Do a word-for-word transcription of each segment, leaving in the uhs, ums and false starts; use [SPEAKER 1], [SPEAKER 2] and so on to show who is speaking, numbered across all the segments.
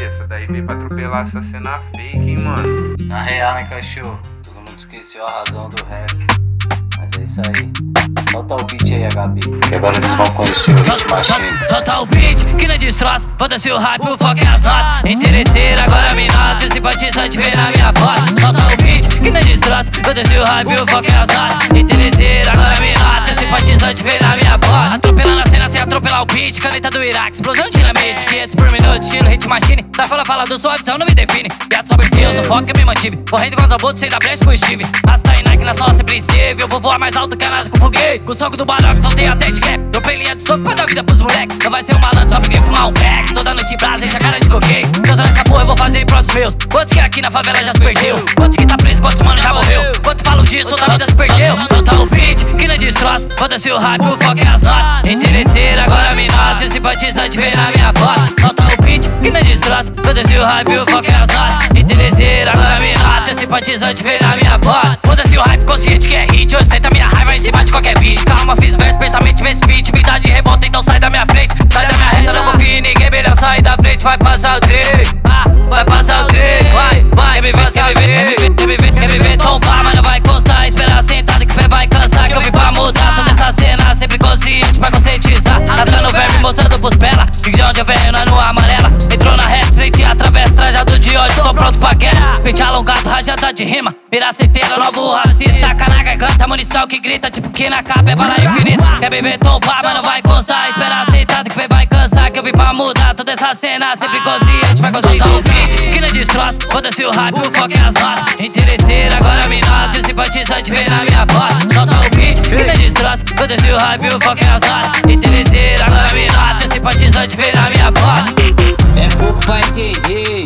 [SPEAKER 1] essa daí veio pra atropelar essa cena fake, hein, mano.
[SPEAKER 2] Na real, hein, cachorro? Todo mundo esqueceu a razão do rap. Mas é isso aí. Solta o beat aí, H B, que agora eles vão conhecer o Hit Machine.
[SPEAKER 3] Solta o beat, que não destroça. Foda-se o hype, o foco é as notas. Interesseiro, agora me nota. Simpatizante vem na minha porta. Solta o beat, que não destroça. Foda-se o hype, o foco é as notas. Interesseiro, agora me nota. Simpatizante vem na minha porta. Atropelando a cena sem atropelar o beat. Caneta do Iraque, explosão de dinamite. quinhentos por minuto, estilo Hit Machine. Sai fala, fala do suave, não me define. Gato sobre Deus, no foco que me mantive. Correndo com os abutres, sem dar brecha pro Steve. Rasta e Nike na sola sempre esteve. Eu vou voar mais alto que a NASA com foguete. Com o soco do barroco, soltei até de rap. Eu pelinha de soco pra dar vida pros moleque. Não vai ser um malandro só porque fumar um pack. Toda noite em brasa, enche a cara de coquei. Toda nessa porra eu vou fazer pra outros meus. Quantos que aqui na favela já se perdeu? Quantos que tá preso, quantos mano já morreu? Quanto falam disso, outra vida se perdeu. Solta o beat, que não destroça. Foda-se o hype, o foco é as notas. Interesseiro, agora me nota. Simpatizante vem na minha porta. Solta o beat, que não destroça. Foda-se o hype, o foco é as notas. Interesseiro, agora me nota. Simpatizante vem na minha porta. Foda-se o hype, consciente que é hit. Ostenta minha raiva em cima de qualquer beat. Calma, fiz verso, pensamento, me speech. Me dá de revolta, então sai da minha frente. Sai da minha reta, não confio em ninguém. Melhor sair da frente, vai passar o trem. Ah, vai passar o trem. Vai, vai, quer me ver, quer me ver, quer me ver, quer me ver tombar, mas não vai encostar. Esperar sentado que o pé vai cansar. Que eu vim pra mudar toda essa cena, sempre consciente pra conscientizar. Rasgando o verme, mostrando pros bela. Fique de onde eu venho, não é no amarela. Entrou na reta, frente através, trajado de ódio. Tô pronto pra guerra. Pente alongado, rajada de rima. Mira certeira, novo racista. Taca na garganta, munição que grita. Tipo que na capa é bala infinita. Quer me ver tombar, mas não vai encostar. Esperar sentado que o pé vai cansar. Que eu vim pra mudar toda essa cena, sempre consciente pra conscientizar. Solta o beat, que não destroça. Foda-se o hype, o foco é as notas. Interesseiro, agora me nota. Simpatizante vem na minha porta. Solta o beat, que não destroça. Foda-se o hype, o foco é as notas. Interesseiro, agora me nota. Simpatizante vem na minha porta.
[SPEAKER 2] É pouco pra entender.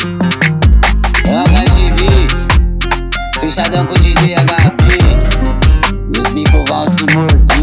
[SPEAKER 2] É o H G B. Fechadão com o D J H B. Meus bicos vão se morder.